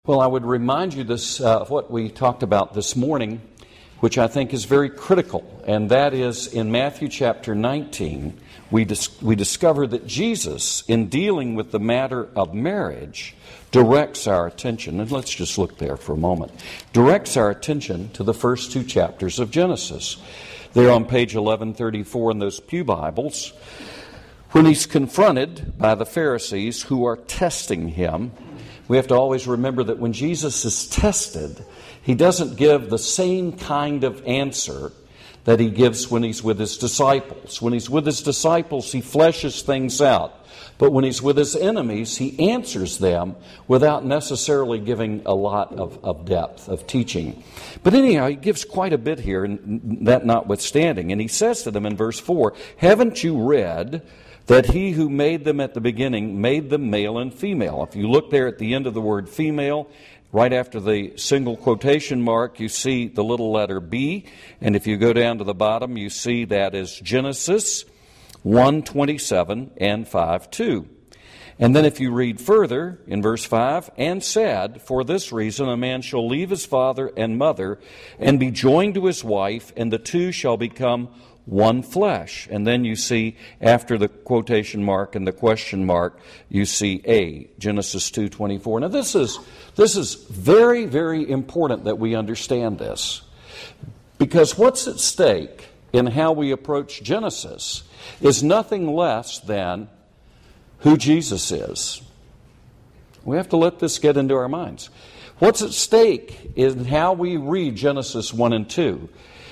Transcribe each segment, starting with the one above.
Well, I would remind you of what we talked about this morning, which I think is very critical, and that is in Matthew chapter 19, we discover that Jesus, in dealing with the matter of marriage, directs our attention, and let's just look there for a moment, directs our attention to the first two chapters of Genesis. They're on page 1134 in those pew Bibles, when he's confronted by the Pharisees who are testing him. We have to always remember that when Jesus is tested, he doesn't give the same kind of answer that he gives when he's with his disciples. When he's with his disciples, he fleshes things out. But when he's with his enemies, he answers them without necessarily giving a lot of depth of teaching. But anyhow, he gives quite a bit here, and that notwithstanding. And he says to them in verse 4, "Haven't you read that he who made them at the beginning made them male and female?" If you look there at the end of the word female, right after the single quotation mark, you see the little letter B. And if you go down to the bottom, you see that is Genesis 1:27 and 5:2. And then if you read further in verse 5, "And said, for this reason a man shall leave his father and mother and be joined to his wife, and the two shall become one flesh." And then you see, after the quotation mark and the question mark, you see A, Genesis 2:24. Now this is very, very important that we understand this. Because what's at stake in how we approach Genesis is nothing less than who Jesus is. We have to let this get into our minds. What's at stake in how we read Genesis 1 and 2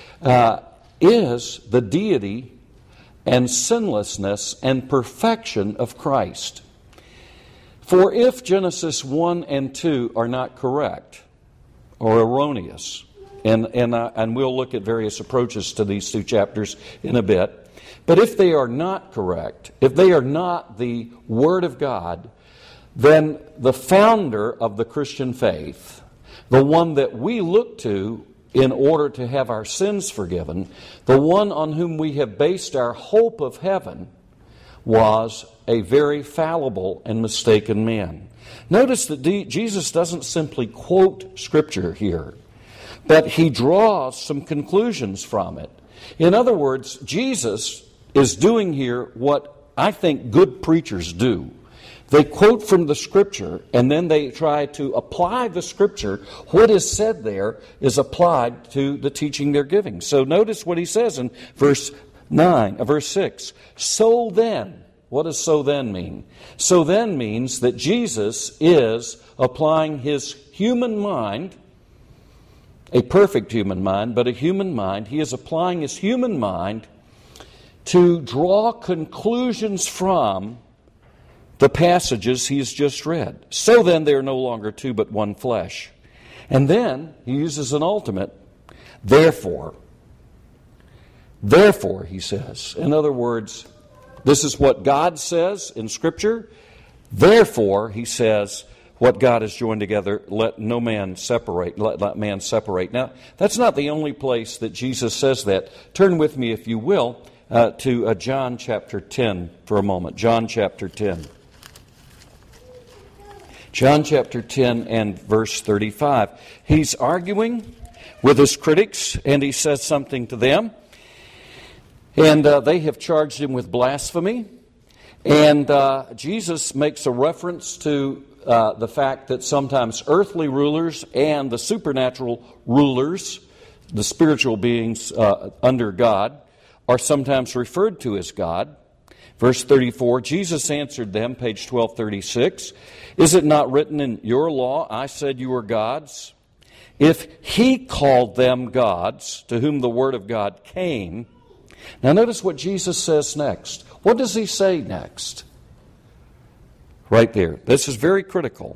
is the deity and sinlessness and perfection of Christ. For if Genesis 1 and 2 are not correct or erroneous, and we'll look at various approaches to these two chapters in a bit, but if they are not correct, if they are not the Word of God, then the founder of the Christian faith, the one that we look to in order to have our sins forgiven, the one on whom we have based our hope of heaven, was a very fallible and mistaken man. Notice that Jesus doesn't simply quote Scripture here, but he draws some conclusions from it. In other words, Jesus is doing here what I think good preachers do. They quote from the Scripture, and then they try to apply the Scripture. What is said there is applied to the teaching they're giving. So notice what he says in verse 6. So then, what does so then mean? So then means that Jesus is applying his human mind, a perfect human mind, but a human mind. He is applying his human mind to draw conclusions from the passages he has just read. So then they are no longer two but one flesh. And then he uses an ultimate, therefore. Therefore, he says. In other words, this is what God says in Scripture. Therefore, he says, what God has joined together, let no man separate. Let man separate. Now, that's not the only place that Jesus says that. Turn with me, if you will, to John chapter 10 for a moment. John chapter 10. John chapter 10 and verse 35. He's arguing with his critics, and he says something to them. And they have charged him with blasphemy. And Jesus makes a reference to the fact that sometimes earthly rulers and the supernatural rulers, the spiritual beings under God, are sometimes referred to as God. Verse 34, Jesus answered them, page 1236, "Is it not written in your law, I said you were gods? If he called them gods, to whom the word of God came." Now notice what Jesus says next. What does he say next? Right there. This is very critical.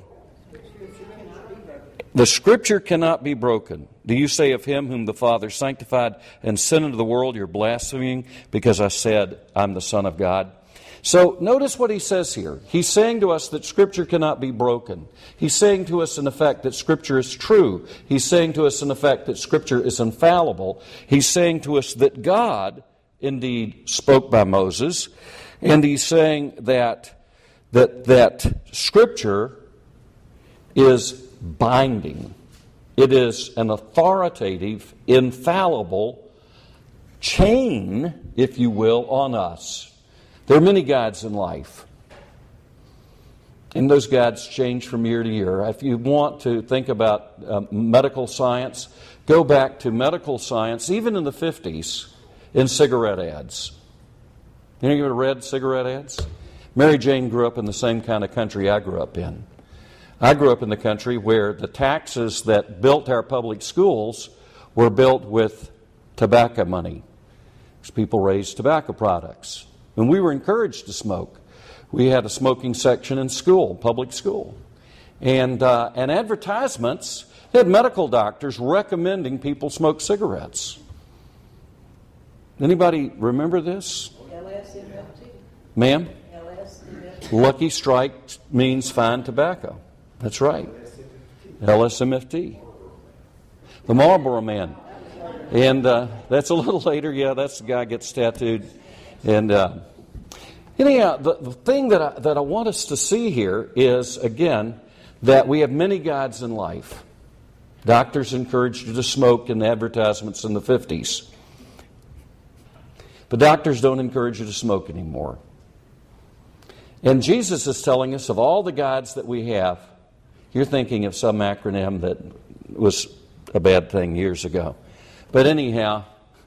The Scripture cannot be broken. Do you say of him whom the Father sanctified and sent into the world, you're blaspheming because I said I'm the Son of God? So notice what he says here. He's saying to us that Scripture cannot be broken. He's saying to us in effect that Scripture is true. He's saying to us in effect that Scripture is infallible. He's saying to us that God indeed spoke by Moses. And he's saying that Scripture is binding. It is an authoritative, infallible chain, if you will, on us. There are many guides in life. And those guides change from year to year. If you want to think about medical science, go back to medical science, even in the 50s, in cigarette ads. Any of you ever read cigarette ads? Mary Jane grew up in the same kind of country I grew up in. I grew up in the country where the taxes that built our public schools were built with tobacco money, because people raised tobacco products. And we were encouraged to smoke. We had a smoking section in school, public school. And advertisements, they had medical doctors recommending people smoke cigarettes. Anybody remember this? LSMFT. Ma'am? LSMFT. Lucky Strike means fine tobacco. That's right. LSMFT. The Marlboro Man. And that's a little later. Yeah, that's the guy gets tattooed. And anyhow, the thing that I want us to see here is, again, that we have many guides in life. Doctors encouraged you to smoke in the advertisements in the 50s. But doctors don't encourage you to smoke anymore. And Jesus is telling us of all the guides that we have. You're thinking of some acronym that was a bad thing years ago. But anyhow,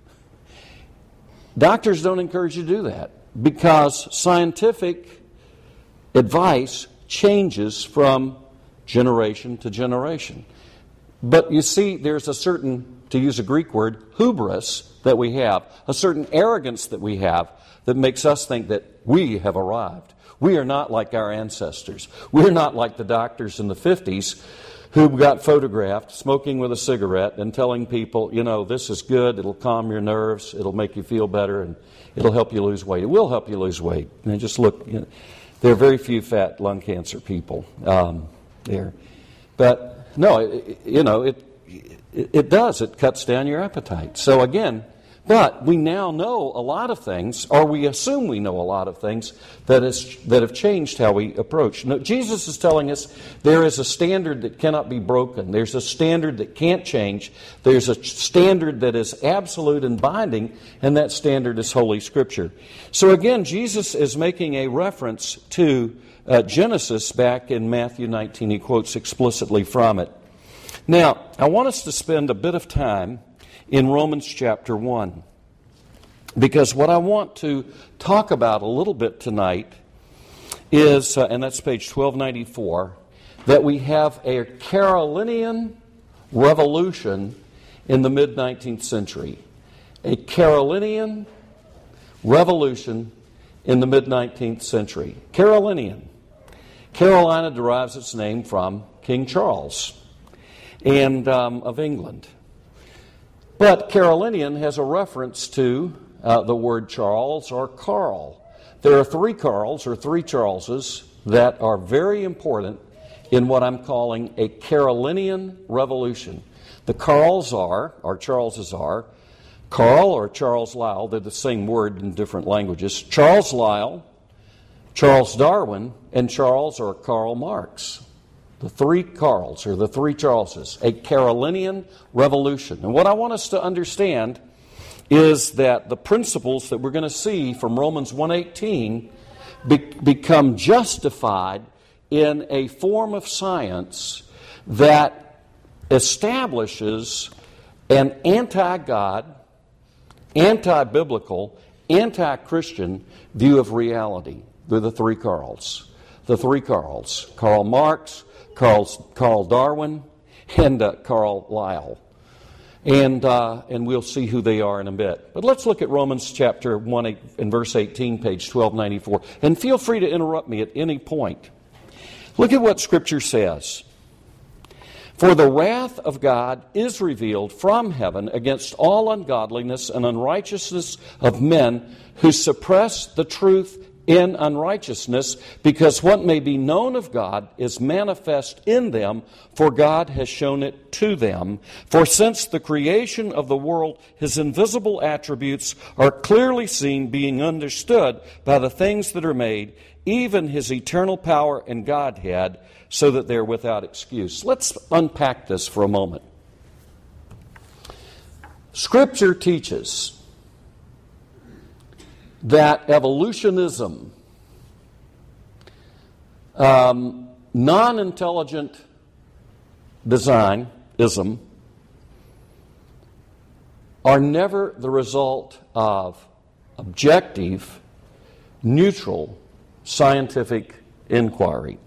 doctors don't encourage you to do that because scientific advice changes from generation to generation. But you see, there's a certain, to use a Greek word, hubris that we have, a certain arrogance that we have that makes us think that we have arrived. We are not like our ancestors. We're not like the doctors in the 50s who got photographed smoking with a cigarette and telling people, you know, this is good, it'll calm your nerves, it'll make you feel better, and it'll help you lose weight. It will help you lose weight. And just look, you know, there are very few fat lung cancer people there. But no, it does. It cuts down your appetite. So again, but we now know a lot of things, or we assume we know a lot of things that have changed how we approach. No, Jesus is telling us there is a standard that cannot be broken. There's a standard that can't change. There's a standard that is absolute and binding, and that standard is Holy Scripture. So again, Jesus is making a reference to Genesis back in Matthew 19. He quotes explicitly from it. Now, I want us to spend a bit of time in Romans chapter 1. Because what I want to talk about a little bit tonight is, and that's page 1294, that we have a Carolinian revolution in the mid-19th century. A Carolinian revolution in the mid-19th century. Carolinian. Carolina derives its name from King Charles and of England. But Carolinian has a reference to the word Charles or Carl. There are three Carls or three Charleses that are very important in what I'm calling a Carolinian revolution. The Carls are, or Charleses are, Carl or Charles Lyell, they're the same word in different languages, Charles Lyell, Charles Darwin, and Charles or Karl Marx. The three Carls, or the three Charleses, a Carolinian revolution. And what I want us to understand is that the principles that we're going to see from Romans 1:18 become justified in a form of science that establishes an anti-God, anti-biblical, anti-Christian view of reality. They're the three Carls. The three Carls. Karl Marx, Karl Darwin, and Carl Lyell. And we'll see who they are in a bit. But let's look at Romans chapter 1 and verse 18, page 1294. And feel free to interrupt me at any point. Look at what Scripture says. For the wrath of God is revealed from heaven against all ungodliness and unrighteousness of men who suppress the truth in unrighteousness, because what may be known of God is manifest in them, for God has shown it to them. For since the creation of the world, His invisible attributes are clearly seen, being understood by the things that are made, even his eternal power and Godhead, so that they're without excuse. Let's unpack this for a moment. Scripture teaches that evolutionism, non-intelligent designism, are never the result of objective, neutral, scientific inquiry.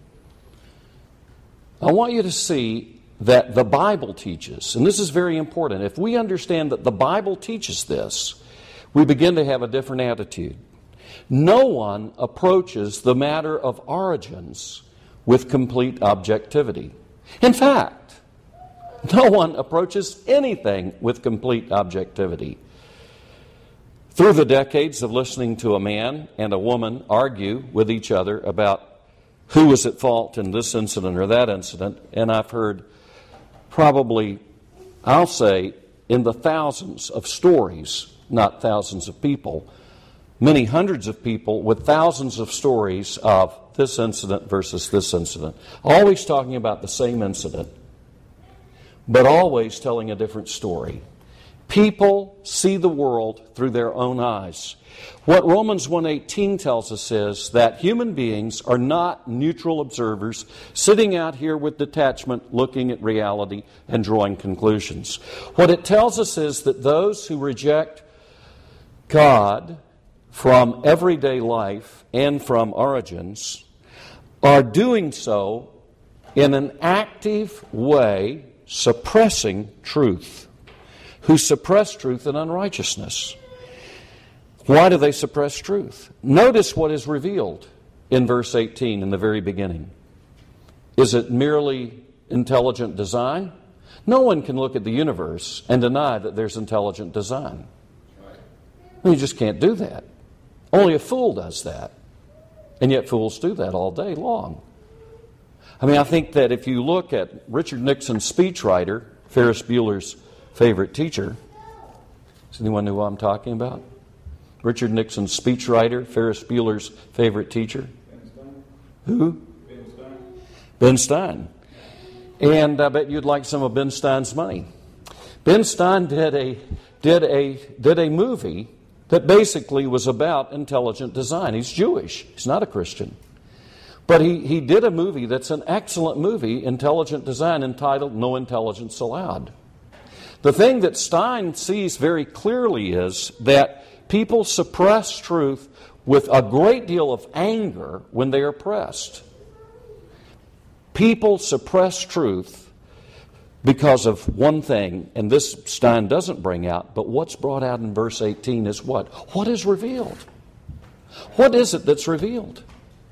I want you to see that the Bible teaches, and this is very important. If we understand that the Bible teaches this, we begin to have a different attitude. No one approaches the matter of origins with complete objectivity. In fact, no one approaches anything with complete objectivity. Through the decades of listening to a man and a woman argue with each other about who was at fault in this incident or that incident, and I've heard probably, I'll say, in the thousands of stories, not thousands of people, many hundreds of people with thousands of stories of this incident versus this incident, always talking about the same incident, but always telling a different story. People see the world through their own eyes. What Romans 1:18 tells us is that human beings are not neutral observers sitting out here with detachment, looking at reality and drawing conclusions. What it tells us is that those who reject God from everyday life and from origins are doing so in an active way, suppressing truth, who suppress truth in unrighteousness. Why do they suppress truth? Notice what is revealed in verse 18 in the very beginning. Is it merely intelligent design? No one can look at the universe and deny that there's intelligent design. You just can't do that. Only a fool does that. And yet fools do that all day long. I think that if you look at Richard Nixon's speechwriter, Ferris Bueller's favorite teacher, does anyone know who I'm talking about? Richard Nixon's speechwriter, Ferris Bueller's favorite teacher? Ben Stein. Who? Ben Stein. Ben Stein. And I bet you'd like some of Ben Stein's money. Ben Stein did a movie that basically was about intelligent design. He's Jewish. He's not a Christian. But he did a movie that's an excellent movie, Intelligent Design, entitled No Intelligence Allowed. The thing that Stein sees very clearly is that people suppress truth with a great deal of anger when they are pressed. People suppress truth because of one thing, and this Stein doesn't bring out, but what's brought out in verse 18 is what? What is revealed? What is it that's revealed?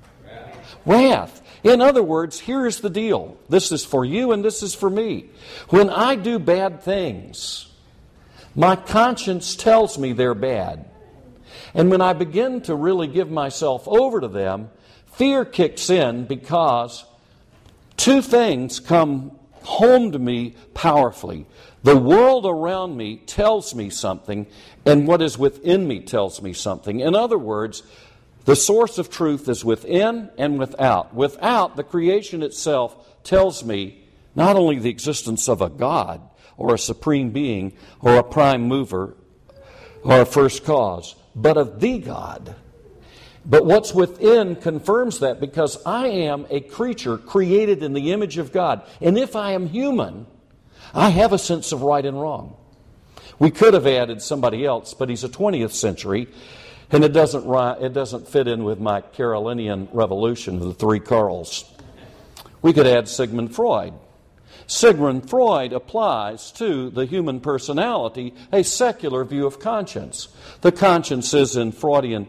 Wrath. In other words, here's the deal. This is for you and this is for me. When I do bad things, my conscience tells me they're bad. And when I begin to really give myself over to them, fear kicks in because two things come home to me powerfully. The world around me tells me something, and what is within me tells me something. In other words, the source of truth is within and without. Without, the creation itself tells me not only the existence of a God or a supreme being or a prime mover or a first cause, but of the God. But what's within confirms that, because I am a creature created in the image of God. And if I am human, I have a sense of right and wrong. We could have added somebody else, but he's a 20th century, and it doesn't fit in with my Carolinian revolution of the three Carls. We could add Sigmund Freud. Sigmund Freud applies to the human personality a secular view of conscience. The conscience is in Freudian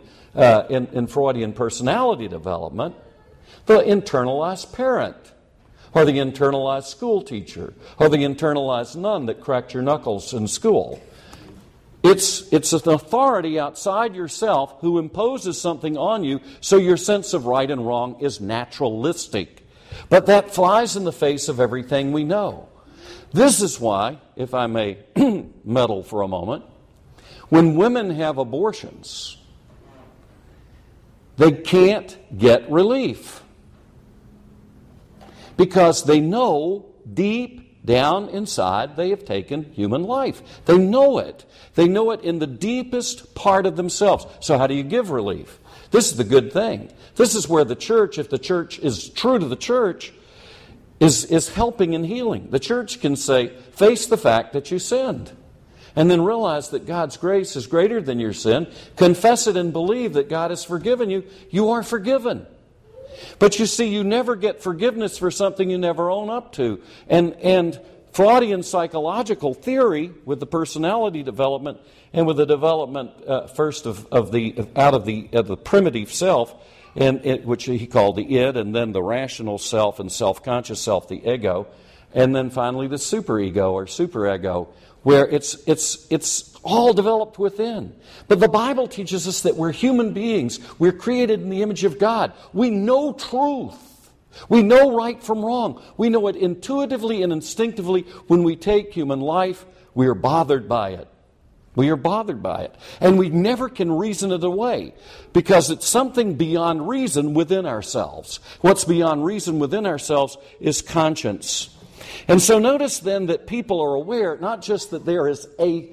personality development, the internalized parent, or the internalized school teacher, or the internalized nun that cracked your knuckles in school. It's an authority outside yourself who imposes something on you, so your sense of right and wrong is naturalistic. But that flies in the face of everything we know. This is why, if I may meddle for a moment, when women have abortions, They can't get relief. Because they know deep down inside they have taken human life. They know it. They know it in the deepest part of themselves. So how do you give relief? This is the good thing. This is where the church, if the church is true to the church, is helping and healing. The church can say, face the fact that you sinned. And then realize that God's grace is greater than your sin. Confess it and believe that God has forgiven you. You are forgiven. But you see, you never get forgiveness for something you never own up to. And Freudian psychological theory, with the personality development and with the development first of the primitive self, which he called the id, and then the rational self and self-conscious self, the ego, and then finally the superego or superego, where it's all developed within. But the Bible teaches us that we're human beings. We're created in the image of God. We know truth. We know right from wrong. We know it intuitively and instinctively. When we take human life, we are bothered by it. We are bothered by it. And we never can reason it away because it's something beyond reason within ourselves. What's beyond reason within ourselves is conscience. And so notice then that people are aware not just that there is a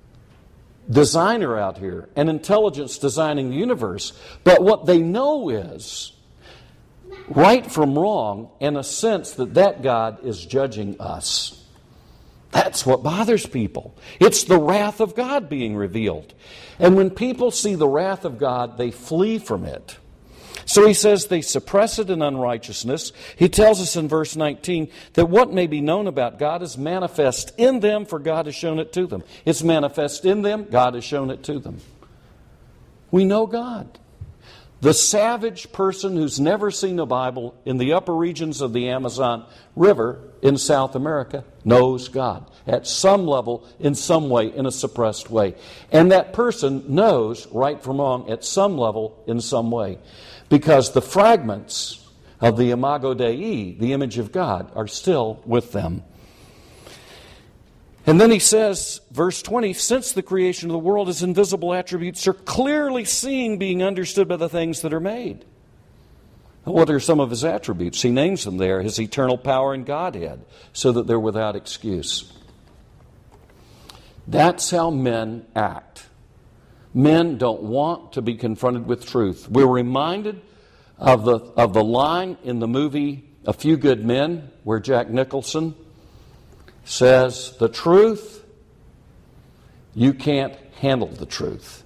designer out here, an intelligence designing the universe, but what they know is right from wrong in a sense that God is judging us. That's what bothers people. It's the wrath of God being revealed. And when people see the wrath of God, they flee from it. So he says they suppress it in unrighteousness. He tells us in verse 19 that what may be known about God is manifest in them, for God has shown it to them. It's manifest in them, God has shown it to them. We know God. The savage person who's never seen a Bible in the upper regions of the Amazon River in South America knows God at some level, in some way, in a suppressed way. And that person knows right from wrong at some level, in some way. Because the fragments of the Imago Dei, the image of God, are still with them. And then he says, verse 20, since the creation of the world, his invisible attributes are clearly seen, being understood by the things that are made. What are some of his attributes? He names them there, his eternal power and Godhead, so that they're without excuse. That's how men act. Men don't want to be confronted with truth. We're reminded of the line in the movie A Few Good Men, where Jack Nicholson says, the truth, you can't handle the truth.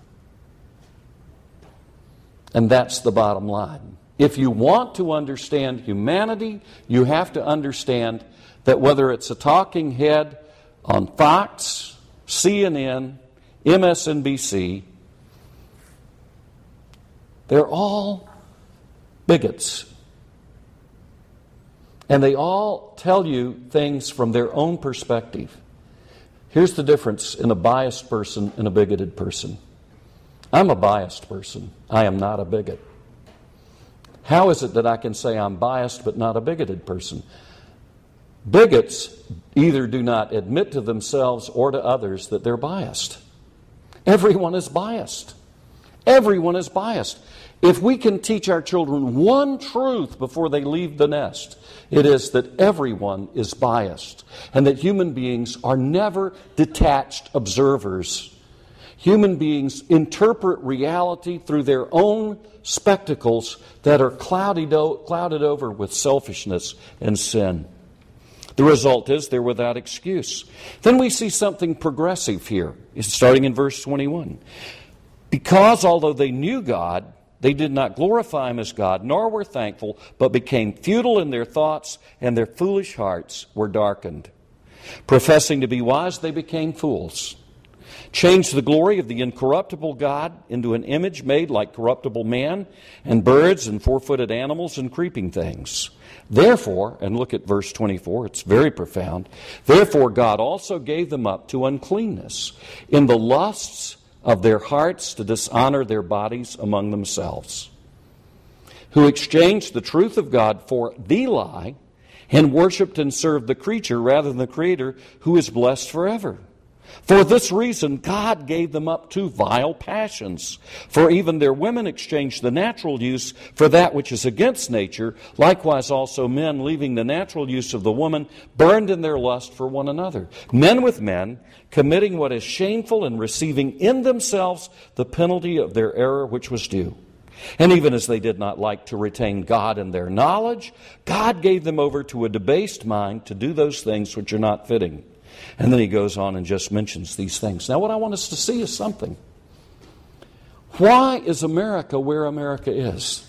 And that's the bottom line. If you want to understand humanity, you have to understand that whether it's a talking head on Fox, CNN, MSNBC, they're all bigots. And they all tell you things from their own perspective. Here's the difference in a biased person and a bigoted person. I'm a biased person. I am not a bigot. How is it that I can say I'm biased but not a bigoted person? Bigots either do not admit to themselves or to others that they're biased. Everyone is biased. Everyone is biased. If we can teach our children one truth before they leave the nest, it is that everyone is biased and that human beings are never detached observers. Human beings interpret reality through their own spectacles that are clouded over with selfishness and sin. The result is they're without excuse. Then we see something progressive here, starting in verse 21. Because although they knew God, they did not glorify Him as God, nor were thankful, but became futile in their thoughts, and their foolish hearts were darkened. Professing to be wise, they became fools. Changed the glory of the incorruptible God into an image made like corruptible man, and birds, and four-footed animals, and creeping things. Therefore, and look at verse 24, it's very profound. Therefore God also gave them up to uncleanness in the lusts of their hearts to dishonor their bodies among themselves, who exchanged the truth of God for the lie and worshipped and served the creature rather than the Creator, who is blessed forever. For this reason, God gave them up to vile passions. For even their women exchanged the natural use for that which is against nature. Likewise also men, leaving the natural use of the woman, burned in their lust for one another. Men with men, committing what is shameful and receiving in themselves the penalty of their error which was due. And even as they did not like to retain God in their knowledge, God gave them over to a debased mind to do those things which are not fitting. And then he goes on and just mentions these things. Now what I want us to see is something. Why is America where America is?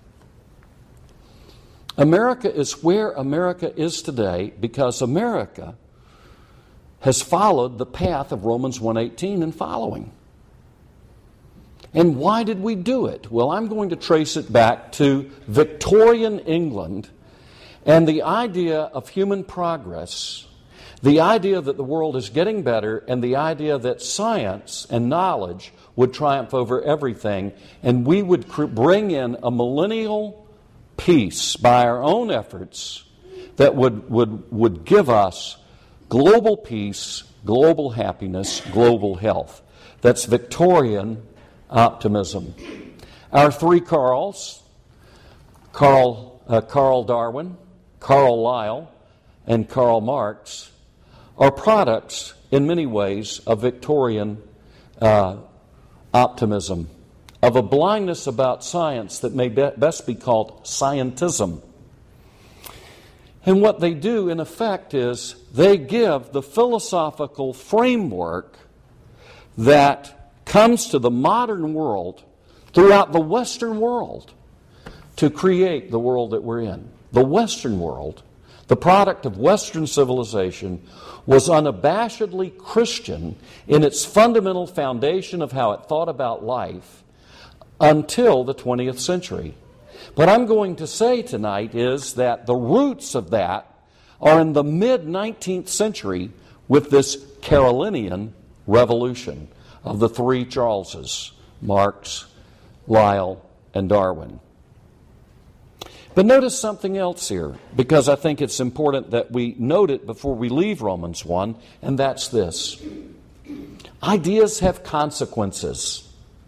America is where America is today because America has followed the path of Romans 1:18 and following. And why did we do it? Well, I'm going to trace it back to Victorian England and the idea of human progress, the idea that the world is getting better, and the idea that science and knowledge would triumph over everything, and we would bring in a millennial peace by our own efforts that would give us global peace, global happiness, global health. That's Victorian optimism. Our three Carls, Carl Darwin, Carl Lyell, and Karl Marx, are products in many ways of Victorian optimism, of a blindness about science that may best be called scientism. And what they do, in effect, is they give the philosophical framework that comes to the modern world throughout the Western world to create the world that we're in. The Western world, the product of Western civilization, was unabashedly Christian in its fundamental foundation of how it thought about life until the 20th century. What I'm going to say tonight is that the roots of that are in the mid-19th century with this Carolinian revolution of the three Charleses, Marx, Lyell, and Darwin. But notice something else here, because I think it's important that we note it before we leave Romans 1, and that's this. Ideas have consequences.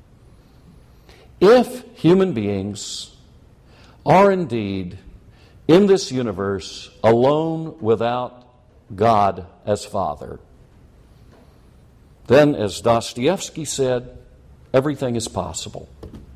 If human beings are indeed in this universe alone without God as Father, then, as Dostoevsky said, everything is possible.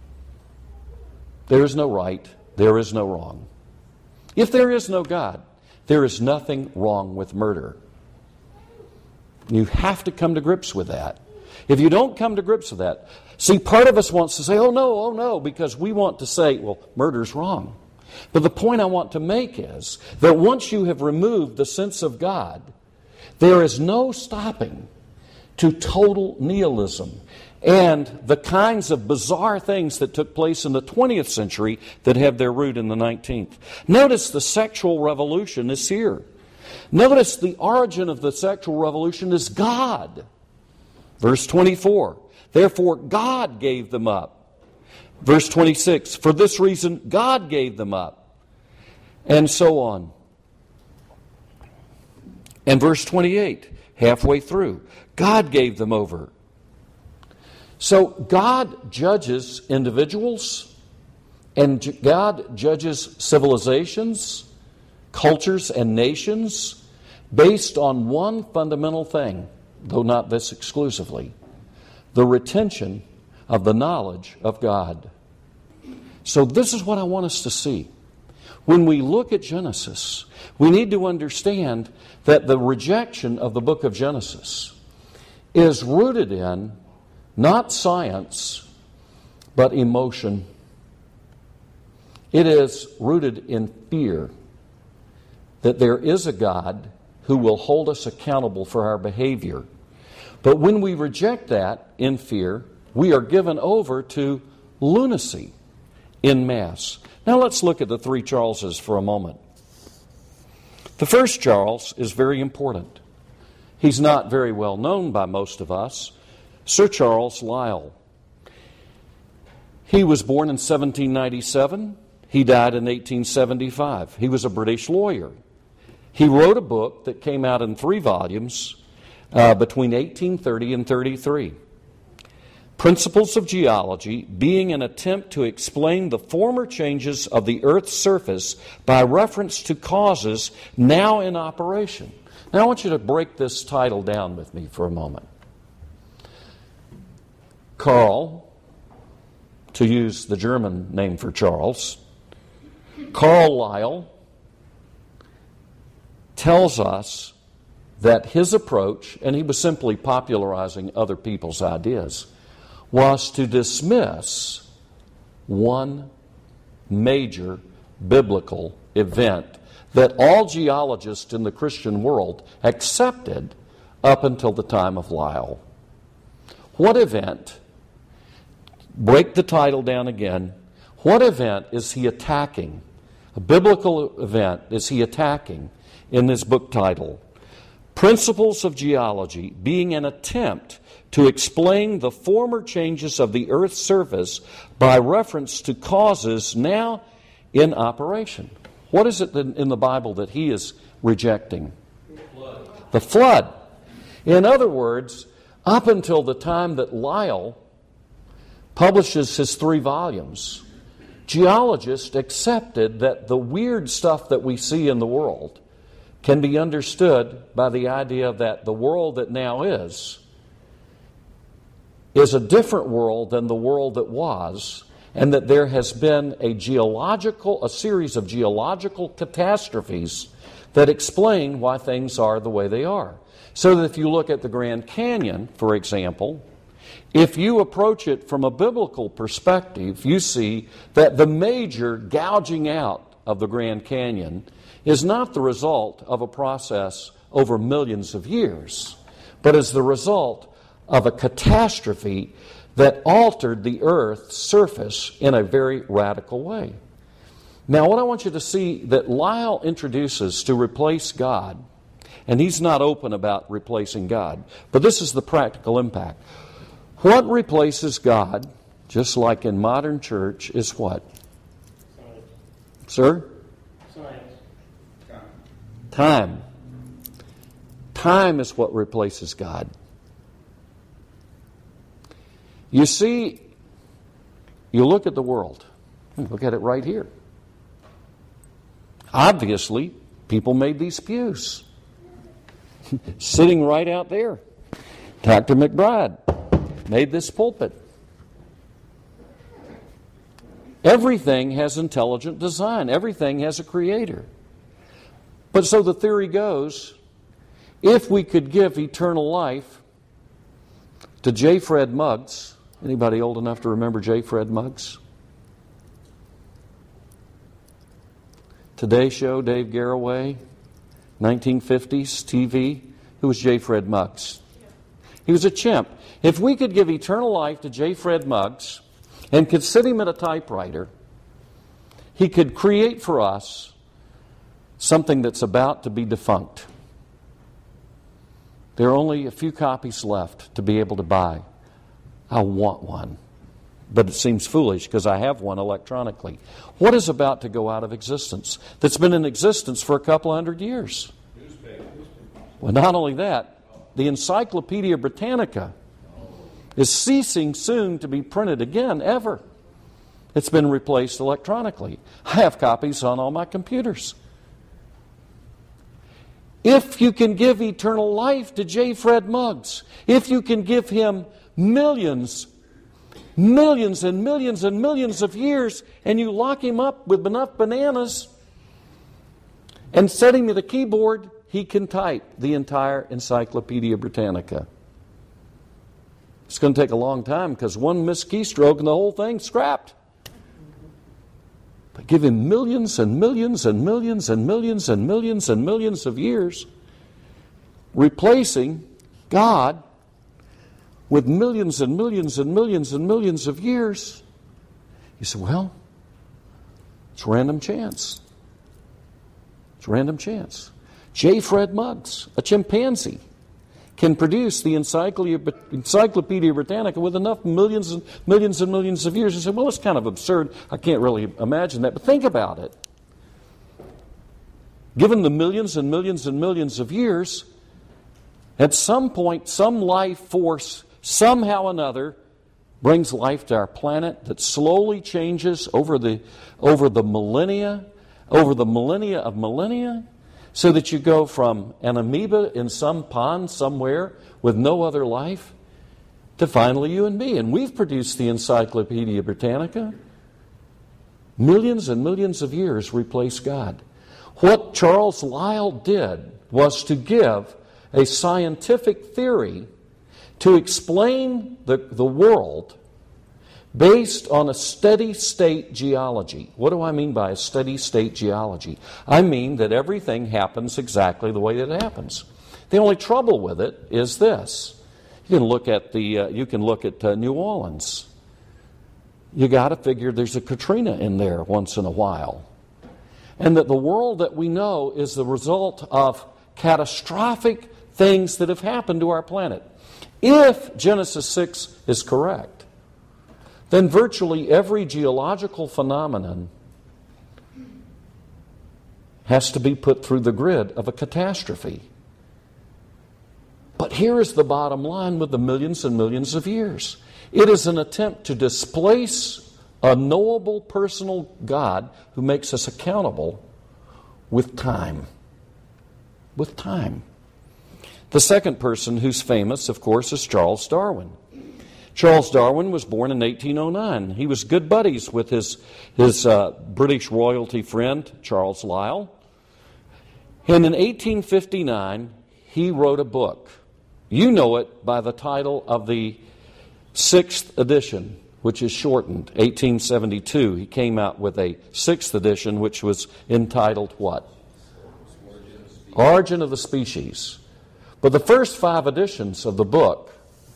There is no right, there is no wrong. If there is no God, there is nothing wrong with murder. You have to come to grips with that. If you don't come to grips with that, see, part of us wants to say, oh no, because we want to say, well, murder's wrong. But the point I want to make is that once you have removed the sense of God, there is no stopping to total nihilism and the kinds of bizarre things that took place in the 20th century that have their root in the 19th. Notice the sexual revolution is here. Notice the origin of the sexual revolution is God. Verse 24, therefore God gave them up. Verse 26, for this reason God gave them up. And so on. And verse 28, halfway through, God gave them over. So God judges individuals, and God judges civilizations, cultures, and nations based on one fundamental thing, though not this exclusively: the retention of the knowledge of God. So this is what I want us to see. When we look at Genesis, we need to understand that the rejection of the book of Genesis is rooted in not science, but emotion. It is rooted in fear that there is a God who will hold us accountable for our behavior. But when we reject that in fear, we are given over to lunacy in mass. Now let's look at the three Charleses for a moment. The first Charles is very important. He's not very well known by most of us. Sir Charles Lyell. He was born in 1797. He died in 1875. He was a British lawyer. He wrote a book that came out in 3 volumes between 1830 and 33. Principles of Geology being an attempt to explain the former changes of the Earth's surface by reference to causes now in operation. Now I want you to break this title down with me for a moment. Carl, to use the German name for Charles, Carl Lyell tells us that his approach, and he was simply popularizing other people's ideas, was to dismiss one major biblical event that all geologists in the Christian world accepted up until the time of Lyell. What event? Break the title down again. What event is he attacking? A biblical event is he attacking in this book title? Principles of Geology being an attempt to explain the former changes of the Earth's surface by reference to causes now in operation. What is it in the Bible that he is rejecting? The flood. In other words, up until the time that Lyell publishes his 3 volumes, geologists accepted that the weird stuff that we see in the world can be understood by the idea that the world that now is a different world than the world that was, and that there has been a series of geological catastrophes that explain why things are the way they are. So that if you look at the Grand Canyon, for example, if you approach it from a biblical perspective, you see that the major gouging out of the Grand Canyon is not the result of a process over millions of years, but is the result of a catastrophe that altered the Earth's surface in a very radical way. Now, what I want you to see that Lyell introduces to replace God, and he's not open about replacing God, but this is the practical impact. What replaces God, just like in modern church, is what? Science. Sir? Science. Time. Time is what replaces God. You see, you look at the world. Look at it right here. Obviously, people made these pews. Sitting right out there. Dr. McBride made this pulpit. Everything has intelligent design. Everything has a creator. But so the theory goes, if we could give eternal life to J. Fred Muggs. Anybody old enough to remember J. Fred Muggs? Today Show, Dave Garroway, 1950s TV. Who was J. Fred Muggs? He was a chimp. If we could give eternal life to J. Fred Muggs and could sit him at a typewriter, he could create for us something that's about to be defunct. There are only a few copies left to be able to buy. I want one. But it seems foolish because I have one electronically. What is about to go out of existence that's been in existence for a couple hundred years? Well, not only that, the Encyclopedia Britannica is ceasing soon to be printed again, ever. It's been replaced electronically. I have copies on all my computers. If you can give eternal life to J. Fred Muggs, if you can give him millions and millions and millions of years, and you lock him up with enough bananas and set him at a keyboard, he can type the entire Encyclopedia Britannica. It's going to take a long time because one missed keystroke and the whole thing's scrapped. But give him millions and millions and millions and millions and millions and millions of years, replacing God with millions and millions and millions and millions of years. You say, well, it's random chance. It's random chance. J. Fred Muggs, a chimpanzee, can produce the Encyclopedia Britannica with enough millions and millions and millions of years. You say, well, it's kind of absurd. I can't really imagine that. But think about it. Given the millions and millions and millions of years, At some point, some life force, somehow or another, brings life to our planet that slowly changes over the millennia of millennia, so that you go from an amoeba in some pond somewhere with no other life to finally you and me. And we've produced the Encyclopedia Britannica. Millions and millions of years replace God. What Charles Lyell did was to give a scientific theory to explain the world based on a steady state geology. What do I mean by a steady state geology? I mean that everything happens exactly the way that it happens. The only trouble with it is this. You can look at New Orleans. You got to figure there's a Katrina in there once in a while. And that the world that we know is the result of catastrophic things that have happened to our planet. If Genesis 6 is correct, then virtually every geological phenomenon has to be put through the grid of a catastrophe. But here is the bottom line with the millions and millions of years. It is an attempt to displace a knowable personal God who makes us accountable with time. With time. The second person who's famous, of course, is Charles Darwin. Charles Darwin was born in 1809. He was good buddies with his British royalty friend, Charles Lyell. And in 1859, he wrote a book. You know it by the title of the 6th edition, which is shortened, 1872. He came out with a 6th edition, which was entitled what? Origin of the Species. But the first 5 editions of the book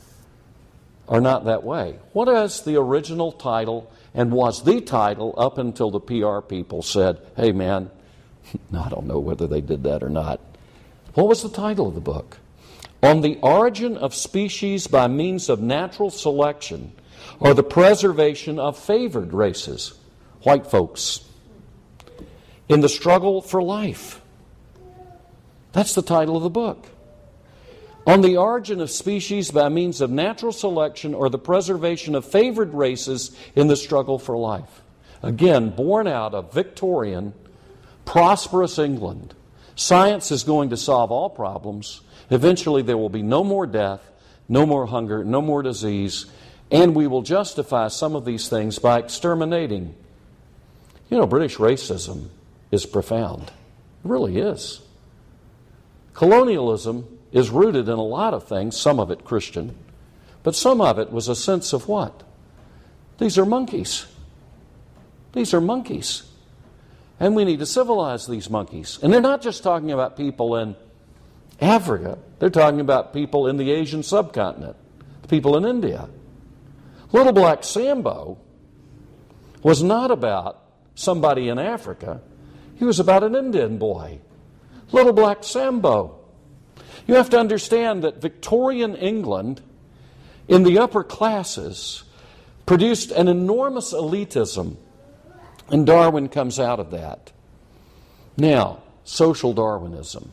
are not that way. What is the original title and was the title up until the PR people said, hey man, I don't know whether they did that or not. What was the title of the book? On the Origin of Species by Means of Natural Selection or the Preservation of Favored Races, white folks, in the Struggle for Life. That's the title of the book. On the Origin of Species by Means of Natural Selection or the Preservation of Favored Races in the Struggle for Life. Again, born out of Victorian, prosperous England. Science is going to solve all problems. Eventually there will be no more death, no more hunger, no more disease, and we will justify some of these things by exterminating. You know, British racism is profound. It really is. Colonialism is rooted in a lot of things, some of it Christian, but some of it was a sense of what? These are monkeys. These are monkeys. And we need to civilize these monkeys. And they're not just talking about people in Africa. They're talking about people in the Asian subcontinent, people in India. Little Black Sambo was not about somebody in Africa. He was about an Indian boy. Little Black Sambo. You have to understand that Victorian England, in the upper classes, produced an enormous elitism, and Darwin comes out of that. Now, social Darwinism.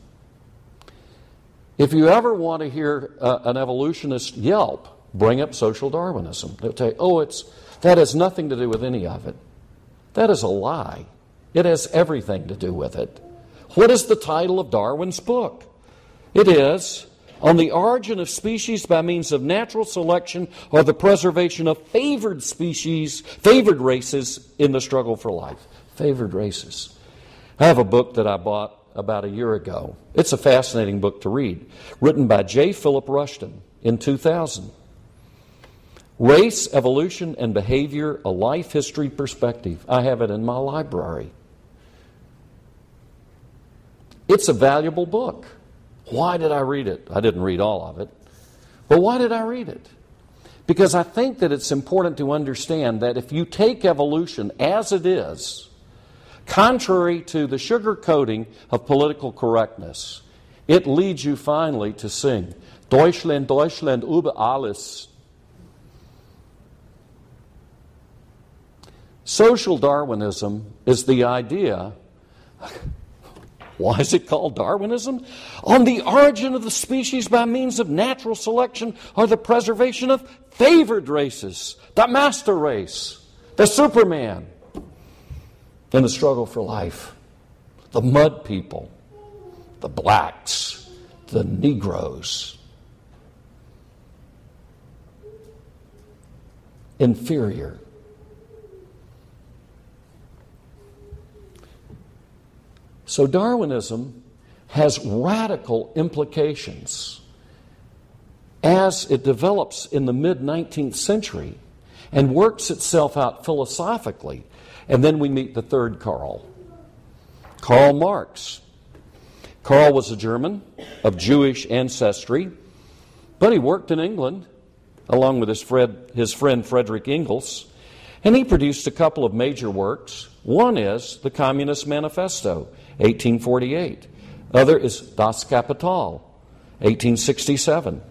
If you ever want to hear an evolutionist yelp, bring up social Darwinism. They'll tell you, that has nothing to do with any of it. That is a lie. It has everything to do with it. What is the title of Darwin's book? It is On the Origin of Species by Means of Natural Selection or the Preservation of Favored Species, Favored Races in the Struggle for Life. Favored races. I have a book that I bought about a year ago. It's a fascinating book to read, written by J. Philip Rushton in 2000. Race, Evolution, and Behavior, a Life History Perspective. I have it in my library. It's a valuable book. Why did I read it? I didn't read all of it. But why did I read it? Because I think that it's important to understand that if you take evolution as it is, contrary to the sugar-coating of political correctness, it leads you finally to sing, Deutschland, Deutschland über alles. Social Darwinism is the idea Why is it called Darwinism? On the origin of the species by means of natural selection or the preservation of favored races, the master race, the Superman, in the struggle for life, the mud people, the blacks, the Negroes. Inferior. So Darwinism has radical implications as it develops in the mid-19th century and works itself out philosophically. And then we meet the third Karl, Karl Marx. Karl was a German of Jewish ancestry, but he worked in England along with his friend Frederick Engels, and he produced a couple of major works. One is the Communist Manifesto, 1848. Other is Das Kapital, 1867.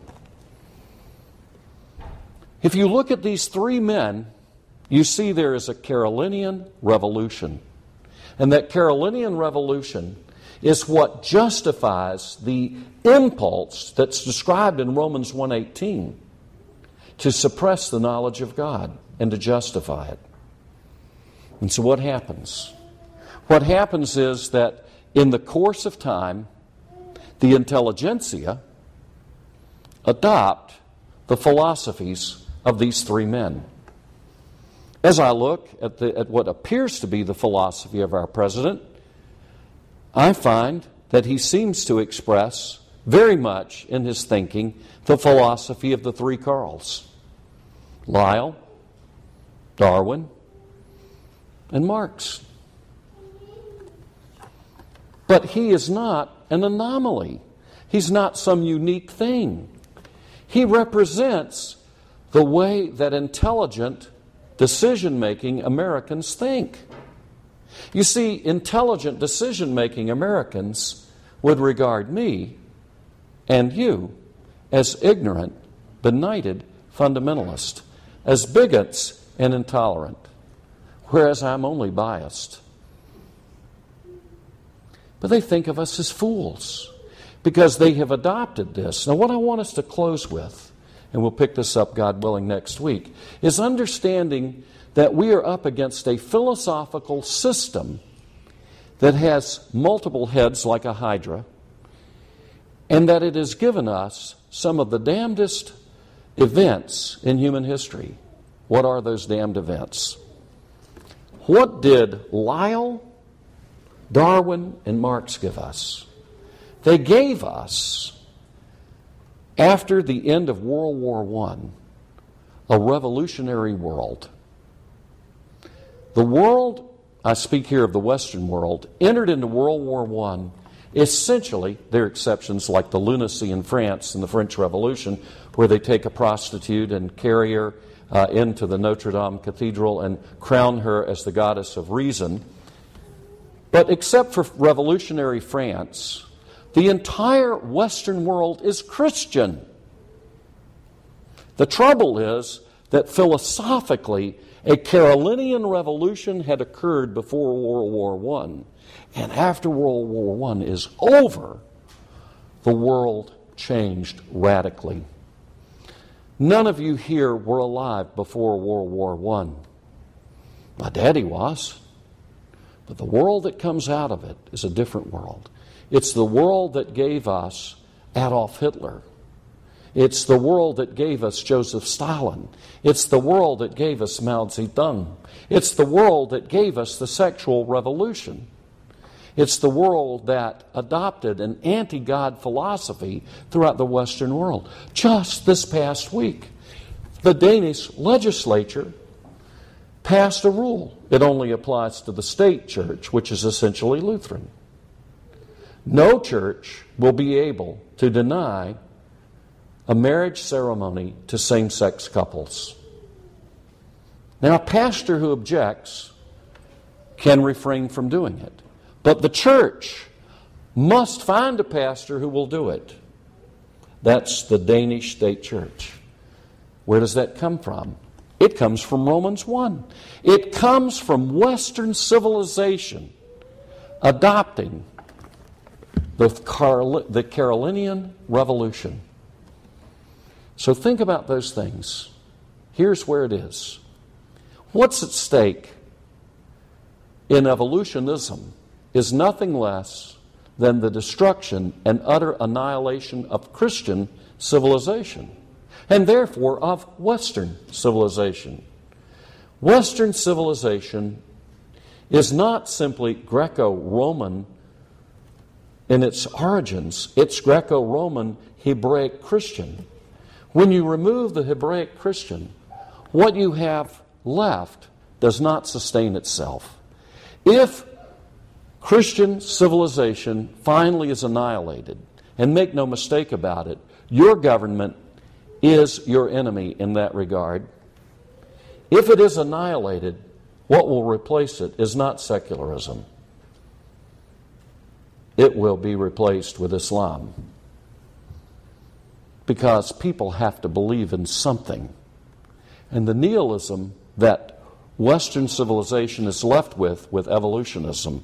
If you look at these three men, you see there is a Carolinian revolution. And that Carolinian revolution is what justifies the impulse that's described in Romans 1:18 to suppress the knowledge of God and to justify it. And so what happens? What happens is that in the course of time, the intelligentsia adopt the philosophies of these three men. As I look at what appears to be the philosophy of our president, I find that he seems to express very much in his thinking the philosophy of the three Karls: Lyell, Darwin, and Marx. But he is not an anomaly. He's not some unique thing. He represents the way that intelligent, decision-making Americans think. You see, intelligent, decision-making Americans would regard me and you as ignorant, benighted fundamentalists, as bigots and intolerant, whereas I'm only biased. But they think of us as fools because they have adopted this. Now, what I want us to close with, and we'll pick this up, God willing, next week, is understanding that we are up against a philosophical system that has multiple heads like a hydra, and that it has given us some of the damnedest events in human history. What are those damned events? What did Lyell, Darwin, and Marx give us? They gave us, after the end of World War I, a revolutionary world. The world, I speak here of the Western world, entered into World War I. Essentially, there are exceptions like the lunacy in France in the French Revolution, where they take a prostitute and carry her into the Notre Dame Cathedral and crown her as the goddess of reason. But except for revolutionary France, the entire Western world is Christian. The trouble is that philosophically, a Carolinian revolution had occurred before World War I. And after World War I is over, the world changed radically. None of you here were alive before World War I. My daddy was. But the world that comes out of it is a different world. It's the world that gave us Adolf Hitler. It's the world that gave us Joseph Stalin. It's the world that gave us Mao Zedong. It's the world that gave us the sexual revolution. It's the world that adopted an anti-God philosophy throughout the Western world. Just this past week, the Danish legislature passed a rule. It only applies to the state church, which is essentially Lutheran. No church will be able to deny a marriage ceremony to same-sex couples. Now, a pastor who objects can refrain from doing it. But the church must find a pastor who will do it. That's the Danish state church. Where does that come from? It comes from Romans 1. It comes from Western civilization adopting the Carolinian Revolution. So think about those things. Here's where it is. What's at stake in evolutionism is nothing less than the destruction and utter annihilation of Christian civilization, and therefore of Western civilization. Western civilization is not simply Greco-Roman in its origins, it's Greco-Roman Hebraic Christian. When you remove the Hebraic Christian, what you have left does not sustain itself. If Christian civilization finally is annihilated, and make no mistake about it, your government is your enemy in that regard. If it is annihilated, what will replace it is not secularism. It will be replaced with Islam. Because people have to believe in something. And the nihilism that Western civilization is left with evolutionism,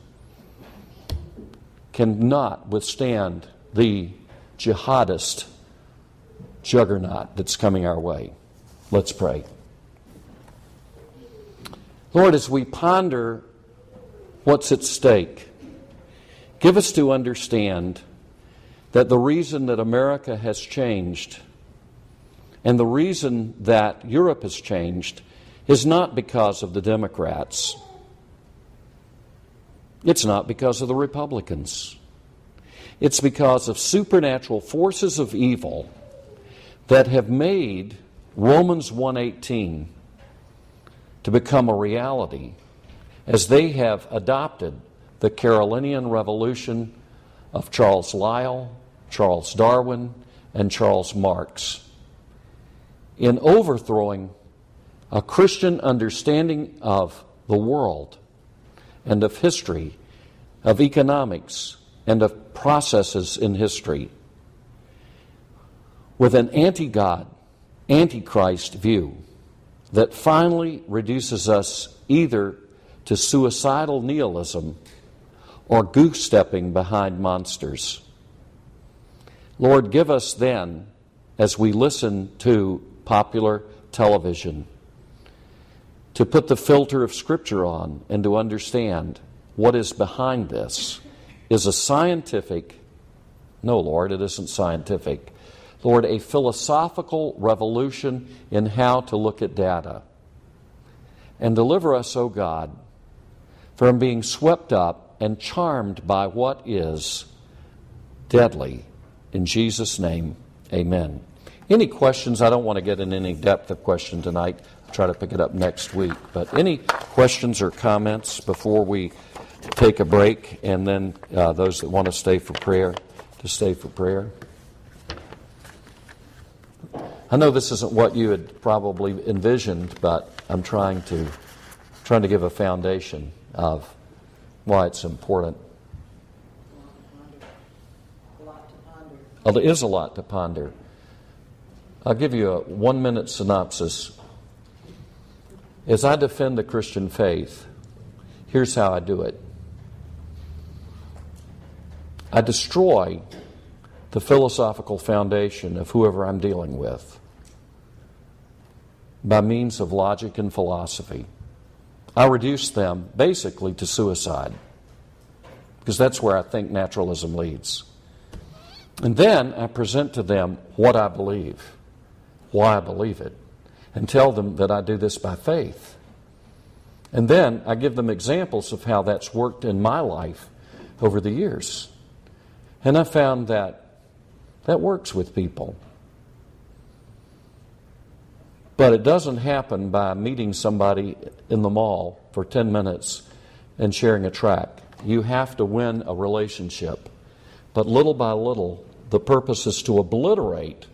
cannot withstand the jihadist juggernaut that's coming our way. Let's pray. Lord, as we ponder what's at stake, give us to understand that the reason that America has changed and the reason that Europe has changed is not because of the Democrats. It's not because of the Republicans. It's because of supernatural forces of evil that have made Romans 1:18 to become a reality as they have adopted the Carolinian Revolution of Charles Lyell, Charles Darwin, and Charles Marx in overthrowing a Christian understanding of the world and of history, of economics, and of processes in history with an anti-God, anti-Christ view that finally reduces us either to suicidal nihilism or goose-stepping behind monsters. Lord, give us then, as we listen to popular television, to put the filter of Scripture on and to understand what is behind this. Is a scientific, no, Lord, it isn't scientific. Lord, a philosophical revolution in how to look at data. And deliver us, O God, from being swept up and charmed by what is deadly. In Jesus' name, amen. Any questions? I don't want to get in any depth of question tonight. I'll try to pick it up next week. But any questions or comments before we take a break, and then those that want to stay for prayer, to stay for prayer? I know this isn't what you had probably envisioned, but I'm trying to give a foundation of why it's important. Well, there is a lot to ponder. I'll give you a 1-minute synopsis. As I defend the Christian faith, here's how I do it. I destroy the philosophical foundation of whoever I'm dealing with by means of logic and philosophy. I reduce them basically to suicide, because that's where I think naturalism leads. And then I present to them what I believe, why I believe it, and tell them that I do this by faith. And then I give them examples of how that's worked in my life over the years. And I found that works with people. But it doesn't happen by meeting somebody in the mall for 10 minutes and sharing a tract. You have to win a relationship. But little by little, the purpose is to obliterate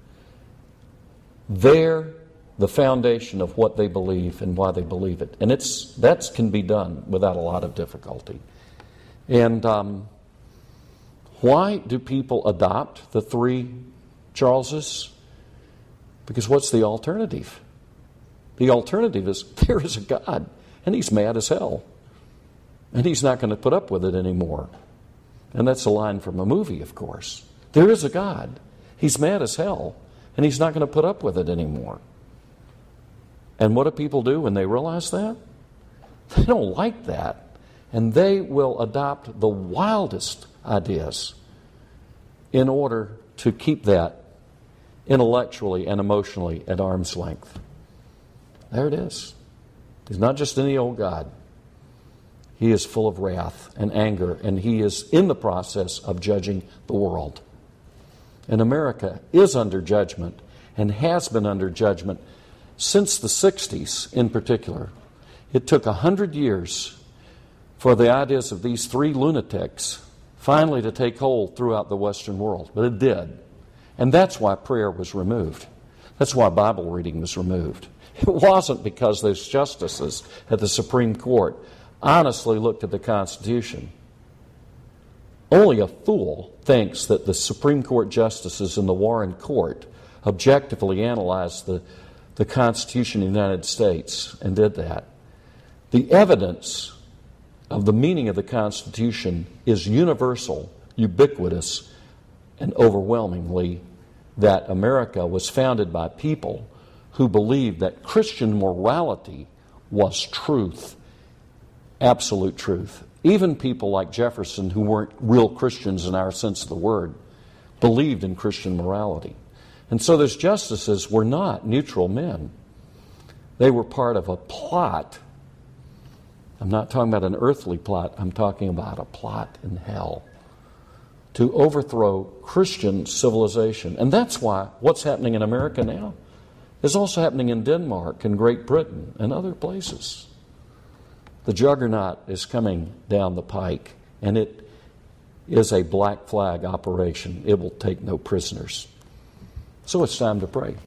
the foundation of what they believe and why they believe it. And that can be done without a lot of difficulty. And why do people adopt the three Charleses? Because what's the alternative? The alternative is there is a God, and he's mad as hell. And he's not going to put up with it anymore. And that's a line from a movie, of course. There is a God. He's mad as hell, and he's not going to put up with it anymore. And what do people do when they realize that? They don't like that. And they will adopt the wildest ideas in order to keep that intellectually and emotionally at arm's length. There it is. He's not just any old God. He is full of wrath and anger, and he is in the process of judging the world. And America is under judgment and has been under judgment since the 60s in particular. It took 100 years for the ideas of these three lunatics finally to take hold throughout the Western world. But it did. And that's why prayer was removed. That's why Bible reading was removed. It wasn't because those justices at the Supreme Court honestly looked at the Constitution. Only a fool thinks that the Supreme Court justices in the Warren Court objectively analyzed the Constitution of the United States and did that. The evidence of the meaning of the Constitution is universal, ubiquitous, and overwhelmingly that America was founded by people who believed that Christian morality was truth, absolute truth. Even people like Jefferson, who weren't real Christians in our sense of the word, believed in Christian morality. And so those justices were not neutral men. They were part of a plot. I'm not talking about an earthly plot. I'm talking about a plot in hell to overthrow Christian civilization. And that's why what's happening in America now is also happening in Denmark and Great Britain and other places. The juggernaut is coming down the pike, and it is a black flag operation. It will take no prisoners. So it's time to pray.